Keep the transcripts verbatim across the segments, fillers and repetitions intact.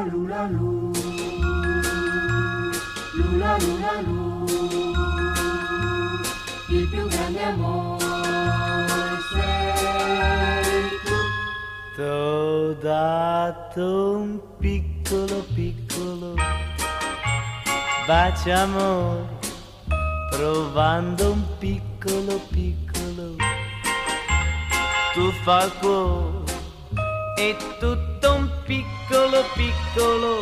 lula, lu. Lula, lula, lu. Il più grande amore sei tu. T'ho dato un piccolo, piccolo bacio amore, provando un piccolo, piccolo tuffo al cuore. E tutto un piccolo, piccolo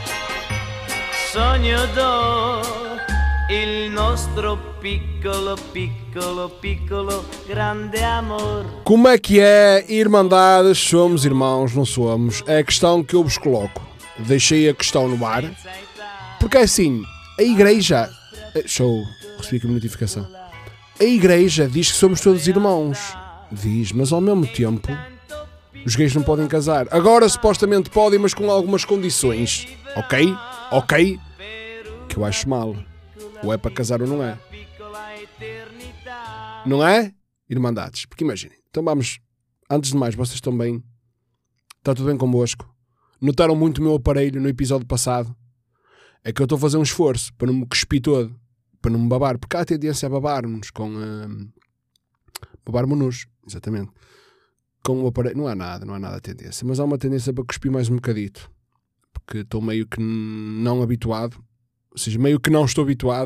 sogno do, il nostro piccolo, piccolo, piccolo grande amor. Como é que é, irmandades? Somos irmãos, não somos? É a questão que eu vos coloco. Deixei a questão no ar, porque é assim, a igreja... Show, recebi aqui uma notificação. A igreja diz que somos todos irmãos. Diz, mas ao mesmo tempo... Os gays não podem casar. Agora supostamente podem, mas com algumas condições. Ok? Ok? Que eu acho mal. Ou é para casar ou não é. Não é? Irmandades. Porque imaginem. Então vamos. Antes de mais, vocês estão bem? Está tudo bem convosco? Notaram muito o meu aparelho no episódio passado? É que eu estou a fazer um esforço para não me cuspir todo. Para não me babar. Porque há a tendência a babar-nos com... Uh, babar-nos. Exatamente. Com o aparelho, não há nada, não há nada a tendência, mas há uma tendência para cuspir mais um bocadito, porque estou meio que não habituado, ou seja, meio que não estou habituado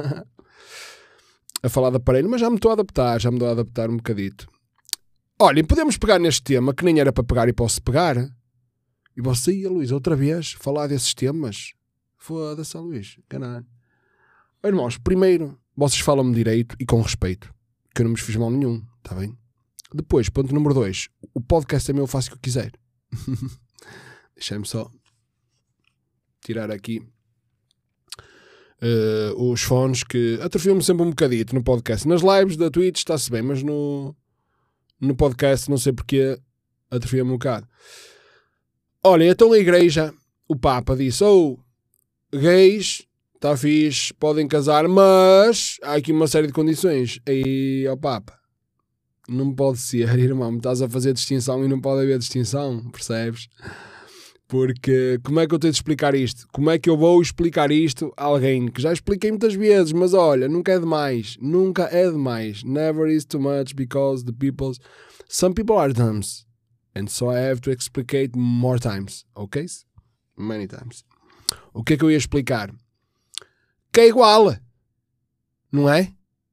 a falar de aparelho, mas já me estou a adaptar, já me estou a adaptar um bocadito. Olhem, podemos pegar neste tema, que nem era para pegar e posso pegar, e você ia, Luís, outra vez, falar desses temas, foda-se, Luís, caralho. Irmãos, primeiro, vocês falam-me direito e com respeito, que eu não me fiz mal nenhum, está bem? Depois, ponto número dois. O podcast é meu, eu faço o que eu quiser. Deixa-me só tirar aqui uh, os fones que atrofiam-me sempre um bocadito no podcast. Nas lives da Twitch está-se bem, mas no, no podcast não sei porque atrofia-me um bocado. Olha, então a igreja, o Papa disse, oh, gays, está fixe, podem casar, mas há aqui uma série de condições. E ao Papa. Não pode ser, irmão, me estás a fazer distinção e não pode haver distinção, percebes? Porque como é que eu tenho de explicar isto? Como é que eu vou explicar isto a alguém que já expliquei muitas vezes, mas olha, nunca é demais, nunca é demais. Never is too much because the people's... Some people are dumb and so I have to explicate more times, ok? Many times. O que é que eu ia explicar? Que é igual, não é?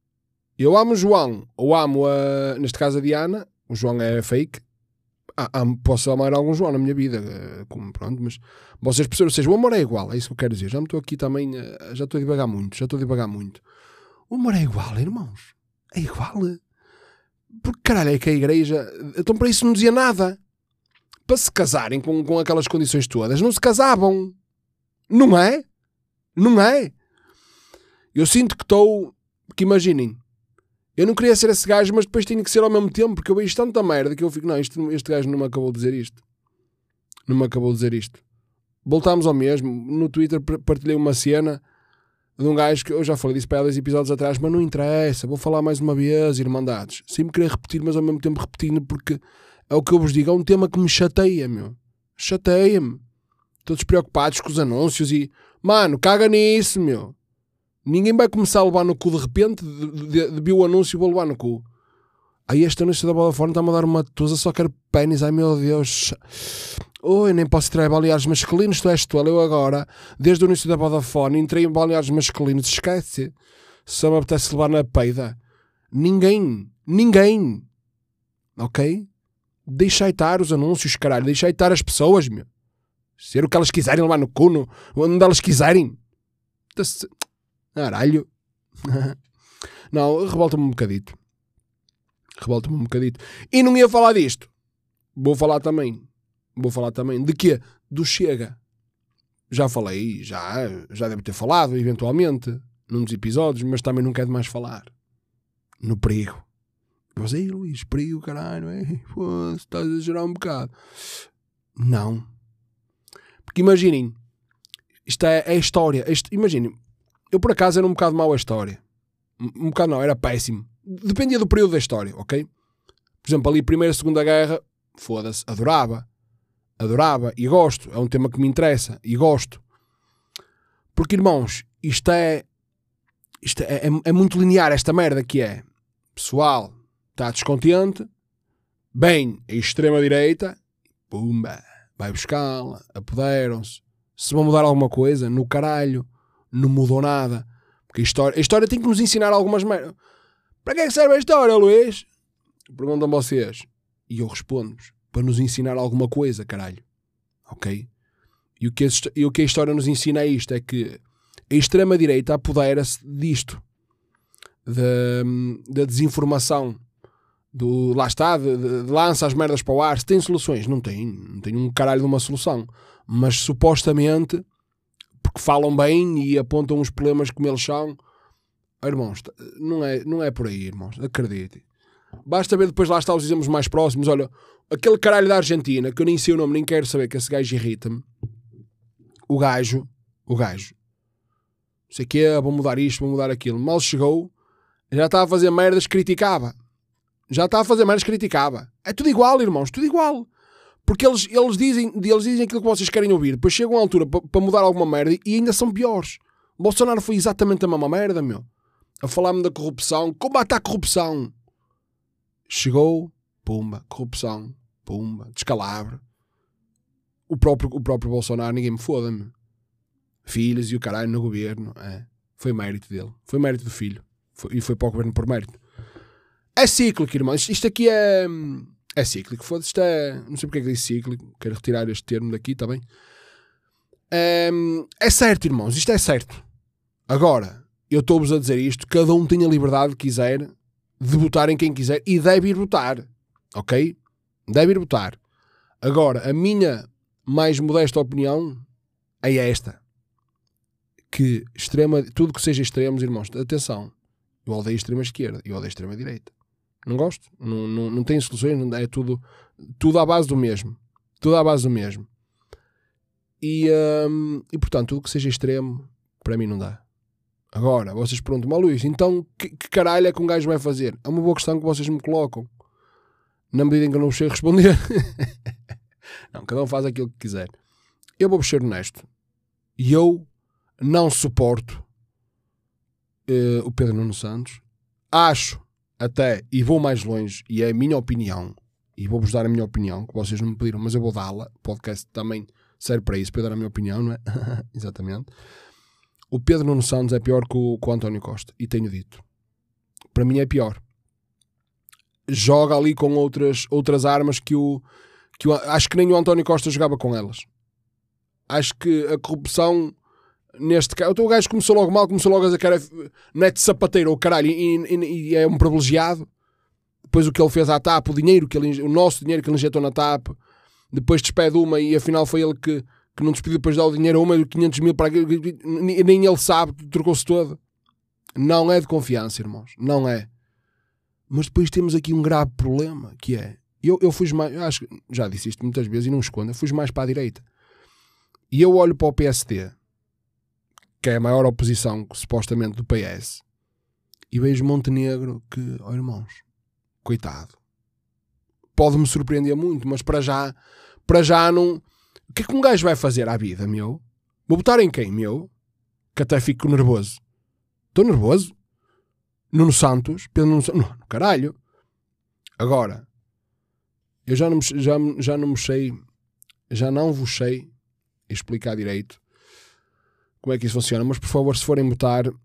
Eu amo o João, ou amo, a, neste caso, a Diana. O João é fake. Ah, amo, posso amar algum João na minha vida, como, pronto, mas vocês percebem, ou seja, o amor é igual, é isso que eu quero dizer. Já me estou aqui também, já estou a divagar muito, já estou a divagar muito. O amor é igual, irmãos. É igual. Porque, caralho, é que a igreja... Então, para isso não dizia nada. Para se casarem com, com aquelas condições todas, não se casavam. Não é? Não é? Eu sinto que estou... Porque imaginem, eu não queria ser esse gajo, mas depois tinha que ser ao mesmo tempo, porque eu vejo tanta merda que eu fico, não, isto, este gajo não me acabou de dizer isto. Não me acabou de dizer isto. Voltámos ao mesmo. No Twitter partilhei uma cena de um gajo que eu já falei disso para há dois episódios atrás, mas não interessa, vou falar mais uma vez, irmandades. Sempre querer repetir, mas ao mesmo tempo repetindo, porque é o que eu vos digo, é um tema que me chateia, meu. Chateia-me. Todos preocupados com os anúncios e, mano, caga nisso, meu. Ninguém vai começar a levar no cu de repente, de, de, de, de viu o anúncio e vou levar no cu. Aí este anúncio da Vodafone está-me a dar uma tusa, só quero pênis, ai meu Deus. Oi, nem posso entrar em balneários masculinos, tu és tu, eu agora, desde o início da Vodafone, entrei em balneários masculinos, esquece. Só me apetece levar na peida. Ninguém, ninguém. Ok? Deixa estar os anúncios, caralho, deixa estar as pessoas, meu. Ser o que elas quiserem levar no cu, no, onde elas quiserem. Caralho. Não, revolta-me um bocadito. Revolta-me um bocadito. E não ia falar disto. Vou falar também. Vou falar também. De quê? Do Chega. Já falei, já, já devo ter falado, eventualmente, num dos episódios, mas também não quero mais falar. No perigo. Você, ei, Luís, perigo, caralho, é? Pô, estás a exagerar um bocado. Não. Porque imaginem, isto é, é a história. Isto, imaginem, eu por acaso era um bocado mau a história. Um bocado não, era péssimo. Dependia do período da história, ok? Por exemplo, ali Primeira e Segunda Guerra, foda-se, adorava. adorava e gosto, é um tema que me interessa e gosto. Porque, irmãos, isto é, isto é, é, é muito linear, esta merda que é. Pessoal está descontente, bem, a extrema-direita, pumba, vai buscá-la, apoderam-se. Se vão mudar alguma coisa, no caralho, não mudou nada. Porque a história, a história tem que nos ensinar algumas merdas. Para que é que serve a história, Luís? Perguntam vocês. E eu respondo-vos. Para nos ensinar alguma coisa, caralho. Ok? E o que a, e o que a história nos ensina é isto. É que a extrema-direita apodera-se disto. Da, da desinformação. Do, lá está, de, de, de lança as merdas para o ar. Se tem soluções? Não tem. Não tem um caralho de uma solução. Mas supostamente, porque falam bem e apontam os problemas como eles são, irmãos, não é, não é por aí, irmãos, acreditem. Basta ver depois lá está os exemplos mais próximos. Olha, aquele caralho da Argentina, que eu nem sei o nome, nem quero saber, que esse gajo irrita-me. O gajo, o gajo, não sei o quê, vou mudar isto, vou mudar aquilo. Mal chegou, já estava a fazer merdas, criticava. Já estava a fazer merdas, criticava. É tudo igual, irmãos, tudo igual. Porque eles, eles, dizem, eles dizem aquilo que vocês querem ouvir. Depois chegam à altura para pa mudar alguma merda e ainda são piores. O Bolsonaro foi exatamente a mesma merda, meu. A falar-me da corrupção. Combate à corrupção. Chegou, pumba, corrupção, pumba, descalabro. O próprio, o próprio Bolsonaro, ninguém me foda-me. Filhos e o caralho no governo. É. Foi mérito dele. Foi mérito do filho. Foi, e foi para o governo por mérito. É cíclico, irmãos. Isto aqui é... É cíclico. Foda-se, isto é... Não sei porque é que diz cíclico. Quero retirar este termo daqui, está bem? É, é certo, irmãos. Isto é certo. Agora, eu estou-vos a dizer isto. Cada um tem a liberdade que quiser de votar em quem quiser e deve ir votar. Ok? Deve ir votar. Agora, a minha mais modesta opinião é esta. Que extrema... Tudo que seja extremos, irmãos, atenção. Eu odeio a extrema esquerda. Eu odeio a extrema direita. Não gosto. Não, não, não tem soluções. Não, é tudo, tudo à base do mesmo. Tudo à base do mesmo. E, hum, e portanto, tudo que seja extremo, para mim não dá. Agora, vocês perguntam-me, Luís, então que, que caralho é que um gajo vai fazer? É uma boa questão que vocês me colocam. Na medida em que eu não sei responder. Não, cada um faz aquilo que quiser. Eu vou ser honesto. E eu não suporto uh, o Pedro Nuno Santos. Acho até, e vou mais longe, e é a minha opinião, e vou-vos dar a minha opinião, que vocês não me pediram, mas eu vou dá-la. O podcast também serve para isso, para eu dar a minha opinião, não é? Exatamente. O Pedro Nuno Santos é pior que o, que o António Costa, e tenho dito. Para mim é pior. Joga ali com outras, outras armas que o, que o... Acho que nem o António Costa jogava com elas. Acho que a corrupção... Neste caso, o gajo começou logo mal, começou logo a dizer que era neto de sapateiro, ou caralho, e, e, e é um privilegiado. Depois o que ele fez à TAP, o dinheiro, que ele, o nosso dinheiro que ele injetou na TAP, depois despede uma e afinal foi ele que, que não despediu, depois dá o dinheiro a uma, quinhentos mil para aquilo, nem ele sabe, trocou-se todo. Não é de confiança, irmãos, não é. Mas depois temos aqui um grave problema, que é, eu, eu fui mais, eu acho, já disse isto muitas vezes e não escondo, eu fui mais para a direita. E eu olho para o P S D, que é a maior oposição, supostamente, do P S, e vejo Montenegro que, oh irmãos, coitado, pode-me surpreender muito, mas para já, para já não... O que é que um gajo vai fazer à vida, meu? Vou botar em quem, meu? Que até fico nervoso. Estou nervoso? Nuno Santos? Pedro Nuno Santos? Não, caralho. Agora, eu já não, já, já não me sei, já não vos sei explicar direito como é que isso funciona, mas por favor, se forem votar, uh,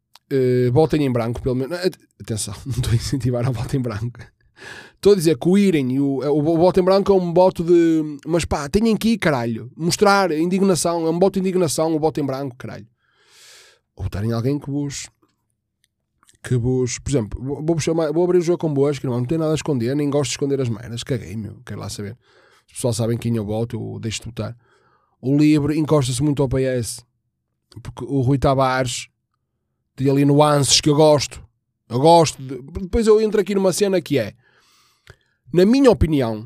votem em branco, pelo menos. Atenção, não estou a incentivar a voto em branco. Estou a dizer que o irem, o, o, o voto em branco é um voto de... Mas pá, tenham que ir, caralho. Mostrar indignação, é um voto de indignação, o voto em branco, caralho. Ou votarem alguém que vos... Que vos... Por exemplo, vou, vou, chamar, vou abrir o jogo convosco, não, não tenho nada a esconder, nem gosto de esconder as merdas. Caguei, meu, quero lá saber. Os pessoal sabem quem eu voto, eu deixo de votar. O Livre encosta-se muito ao P S. Porque o Rui Tavares tem ali nuances que eu gosto. Eu gosto. De... Depois eu entro aqui numa cena que é, na minha opinião,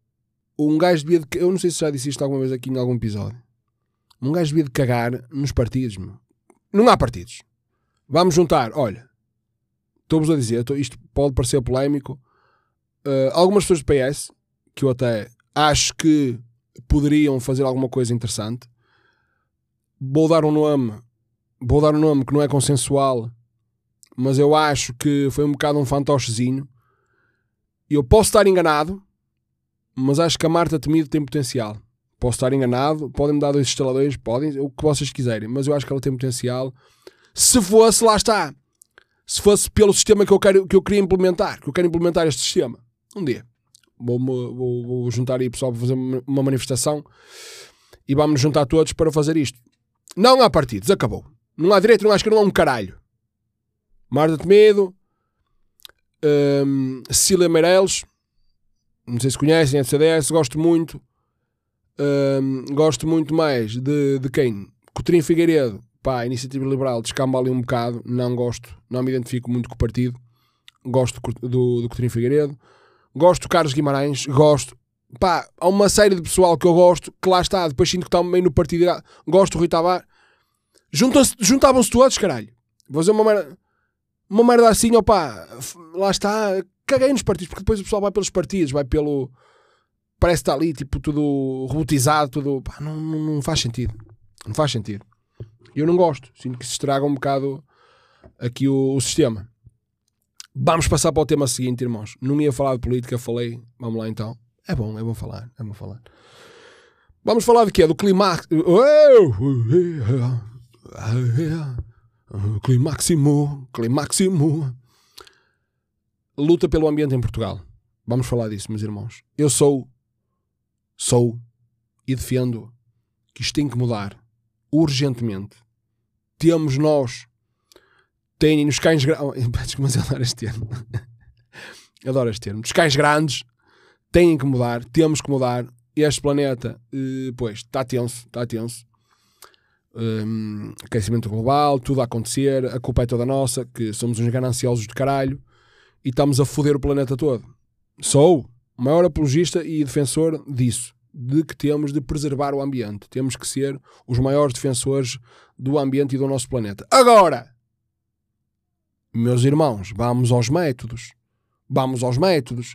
um gajo devia de... Eu não sei se já disse isto alguma vez aqui em algum episódio. Um gajo devia de cagar nos partidos, meu. Não há partidos. Vamos juntar, olha, estou-vos a dizer, tô... isto pode parecer polémico. Uh, algumas pessoas do P S, que eu até acho que poderiam fazer alguma coisa interessante. Vou dar um nome, vou dar um nome que não é consensual, mas eu acho que foi um bocado um fantochezinho. Eu posso estar enganado, mas acho que a Marta Temido tem potencial. Posso estar enganado, podem-me dar dois instaladores, podem, o que vocês quiserem, mas eu acho que ela tem potencial. Se fosse, lá está. Se fosse pelo sistema que eu, quero, que eu queria implementar, que eu quero implementar este sistema, um dia vou, vou, vou juntar aí pessoal para fazer uma manifestação e vamos nos juntar todos para fazer isto. Não há partidos, acabou. Não há direito, não há esquerda, não há um caralho. Marta Temido, um, Cecília Meireles, não sei se conhecem, é do C D S, gosto muito. Um, gosto muito mais de, de quem? Coutinho Figueiredo, pá, Iniciativa Liberal, descamba ali um bocado, não gosto, não me identifico muito com o partido. Gosto do, do, do Coutinho Figueiredo. Gosto do Carlos Guimarães, gosto. Pá, há uma série de pessoal que eu gosto, que lá está, depois sinto que está meio no partido. Gosto do Rui Tavares. Juntavam-se todos, caralho. Vou fazer uma merda, uma merda assim, opá, lá está, caguei nos partidos, porque depois o pessoal vai pelos partidos, vai pelo... Parece que está ali, tipo, tudo robotizado, tudo... Pá, não, não, não faz sentido. Não faz sentido. Eu não gosto. Sinto que se estraga um bocado aqui o, o sistema. Vamos passar para o tema seguinte, irmãos. Não ia falar de política, falei. Vamos lá, então. É bom, é bom falar, é bom falar. Vamos falar de quê? Do climax... Climaximo, climaximo. Luta pelo ambiente em Portugal. Vamos falar disso, meus irmãos. Eu sou, sou e defendo que isto tem que mudar urgentemente. Temos nós, tem nos cães grandes, mas eu adoro este termo. Adoro este termo. Os cães grandes têm que mudar, temos que mudar. Este planeta, eh, pois, está tenso, está tenso. Um, aquecimento global, tudo a acontecer, a culpa é toda nossa, que somos uns gananciosos de caralho e estamos a foder o planeta todo. Sou o maior apologista e defensor disso, de que temos de preservar o ambiente, temos que ser os maiores defensores do ambiente e do nosso planeta. Agora, meus irmãos, vamos aos métodos, vamos aos métodos.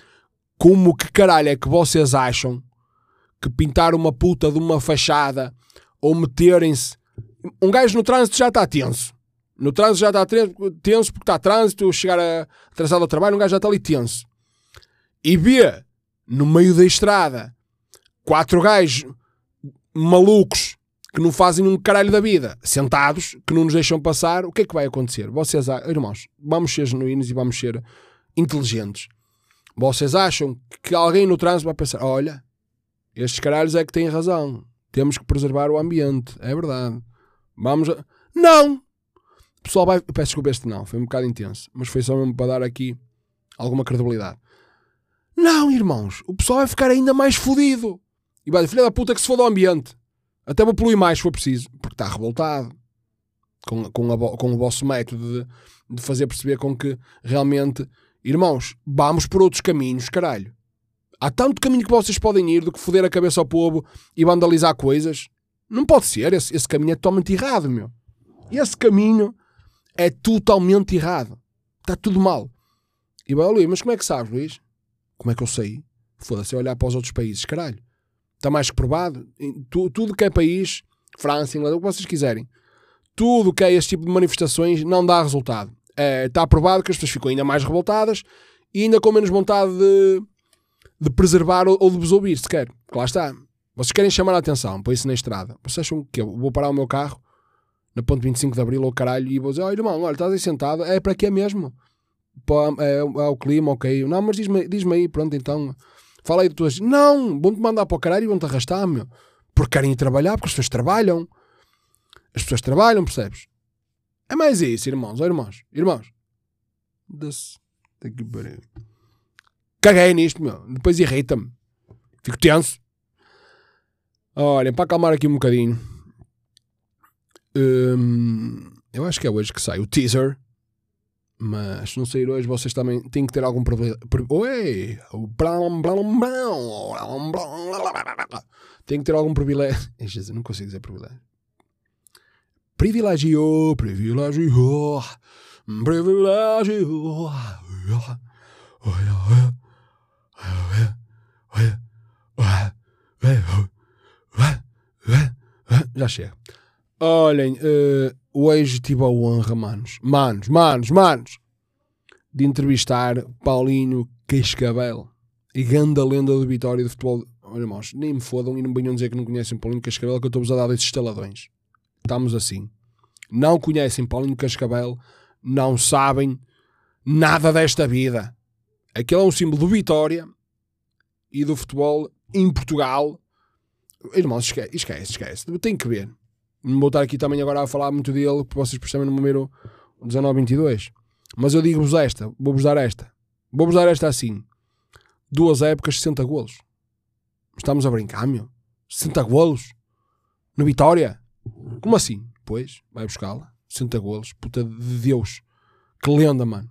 Como que caralho é que vocês acham que pintar uma puta de uma fachada ou meterem-se... Um gajo no trânsito já está tenso. No trânsito já está tenso porque está trânsito, chegar a, atrasado ao trabalho, um gajo já está ali tenso. E vê, no meio da estrada, quatro gajos malucos que não fazem um caralho da vida, sentados, que não nos deixam passar, o que é que vai acontecer? Vocês, irmãos, vamos ser genuínos e vamos ser inteligentes. Vocês acham que alguém no trânsito vai pensar, olha, estes caralhos é que têm razão. Temos que preservar o ambiente. É verdade. Vamos a... Não! O pessoal vai... Peço desculpa este não. Foi um bocado intenso. Mas foi só mesmo para dar aqui alguma credibilidade. Não, irmãos. O pessoal vai ficar ainda mais fodido. E vai dizer, filha da puta que se foda o ambiente. Até vou poluir mais se for preciso. Porque está revoltado. Com, com, a, com o vosso método de, de fazer perceber com que realmente... Irmãos, vamos por outros caminhos, caralho. Há tanto caminho que vocês podem ir do que foder a cabeça ao povo e vandalizar coisas. Não pode ser. Esse, esse caminho é totalmente errado, meu. Esse caminho é totalmente errado. Está tudo mal. E vai, Luís, mas como é que sabes, Luís? Como é que eu sei? Foda-se, é olhar para os outros países, caralho. Está mais que provado. Tu, tudo que é país, França, Inglaterra, o que vocês quiserem. Tudo que é este tipo de manifestações não dá resultado. É, está provado que as pessoas ficam ainda mais revoltadas e ainda com menos vontade de... de preservar ou de vos ouvir, se quer. Lá está. Vocês querem chamar a atenção, põe isso na estrada. Vocês acham que eu vou parar o meu carro na ponte vinte e cinco de Abril ou caralho e vou dizer, oh irmão, olha, estás aí sentado, é para quê mesmo? Pô, é, é o clima, ok. Não, mas diz-me diz aí, pronto, então. Fala aí de tuas... Não, vão-te mandar para o caralho e vão-te arrastar, meu. Porque querem ir trabalhar, porque as pessoas trabalham. As pessoas trabalham, percebes? É mais isso, irmãos, oh, irmãos. Irmãos. Das... Daqui para... Caguei nisto, meu. Depois irrita-me. Fico tenso. Olhem, para acalmar aqui um bocadinho. Hum, eu acho que é hoje que sai o teaser. Mas se não sair hoje, vocês também têm que ter algum problema. Oi! Tem que ter algum privilégio. Não consigo dizer privilégio. Privilégio, privilégio, privilégio. Já chega. Olhem, uh, hoje tive a honra, manos, manos, manos, manos, de entrevistar Paulinho Cascavel, e grande lenda do Vitória de futebol. Olha, irmãos, nem me fodam e não venham dizer que não conhecem Paulinho Cascavel, que eu estou-vos a dar esses estaladões. Estamos assim. Não conhecem Paulinho Cascavel, não sabem nada desta vida. Aquele é um símbolo do Vitória e do futebol em Portugal. Irmãos, esquece, esquece, esquece. Tem que ver. Não vou estar aqui também agora a falar muito dele, porque vocês percebem no número dezanove vinte e dois. Mas eu digo-vos esta, vou-vos dar esta. Vou-vos dar esta assim. Duas épocas, sessenta golos. Estamos a brincar, meu? sessenta golos? No Vitória? Como assim? Pois, vai buscá-la. sessenta golos. Puta de Deus. Que lenda, mano.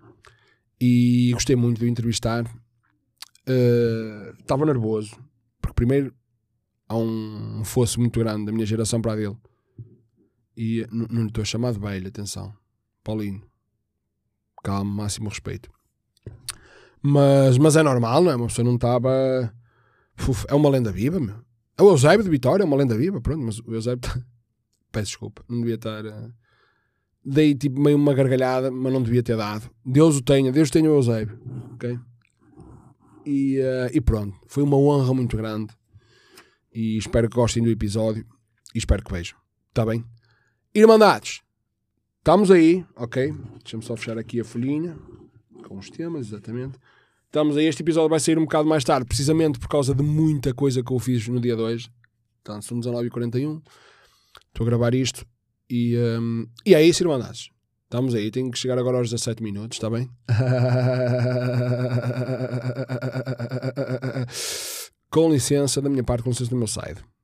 E gostei muito de o entrevistar. Estava uh, nervoso. Porque primeiro há um fosso muito grande da minha geração para a dele. E não, não lhe estou a chamar de velho, atenção. Paulinho. Calma, máximo respeito. Mas, mas é normal, não é? Uma pessoa não estava... É uma lenda viva, meu. É o Eusébio de Vitória, é uma lenda viva, pronto. Mas o Eusébio... Tá... Peço desculpa, não devia estar... Uh... Dei tipo meio uma gargalhada, mas não devia ter dado. Deus o tenha, Deus tenha o Eusébio. Ok? E, uh, e pronto. Foi uma honra muito grande. E espero que gostem do episódio. E espero que vejam. Está bem? Irmandades. Estamos aí, ok? Deixa-me só fechar aqui a folhinha. Com os temas, exatamente. Estamos aí. Este episódio vai sair um bocado mais tarde. Precisamente por causa de muita coisa que eu fiz no dia de hoje. Então, são dezanove e quarenta e um. Estou a gravar isto. E, um, e é isso, irmandades. Estamos aí. Tenho que chegar agora aos dezassete minutos. Está bem? Com licença da minha parte, com licença do meu side.